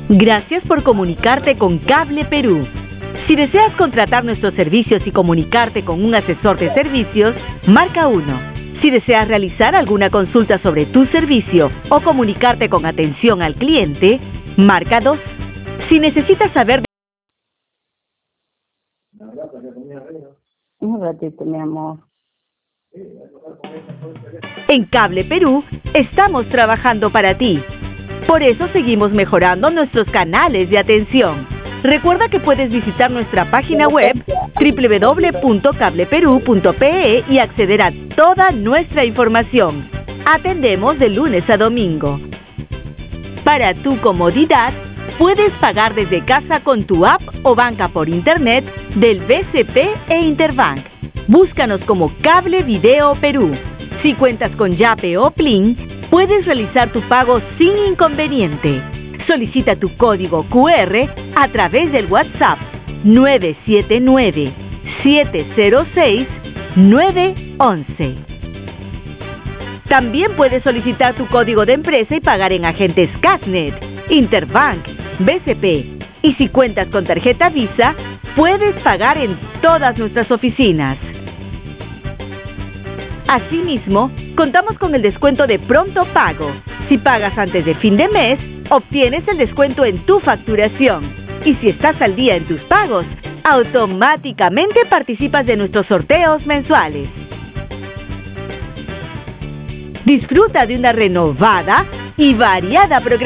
Gracias por comunicarte con Cable Perú. Si deseas contratar nuestros servicios y comunicarte con un asesor de servicios, marca 1. Si deseas realizar alguna consulta sobre tu servicio o comunicarte con atención al cliente, marca 2. Si necesitas saber... Un ratito, mi amor. En Cable Perú, estamos trabajando para ti. Por eso seguimos mejorando nuestros canales de atención. Recuerda que puedes visitar nuestra página web www.cableperu.pe y acceder a toda nuestra información. Atendemos de lunes a domingo. Para tu comodidad, puedes pagar desde casa con tu app o banca por internet del BCP e Interbank. Búscanos como Cable Video Perú. Si cuentas con Yape o Plin, puedes realizar tu pago sin inconveniente. Solicita tu código QR a través del WhatsApp 979-706-911. También puedes solicitar tu código de empresa y pagar en agentes Casnet, Interbank, BCP. Y si cuentas con tarjeta Visa, puedes pagar en todas nuestras oficinas. Asimismo, contamos con el descuento de pronto pago. Si pagas antes de fin de mes, obtienes el descuento en tu facturación. Y si estás al día en tus pagos, automáticamente participas de nuestros sorteos mensuales. Disfruta de una renovada y variada programación.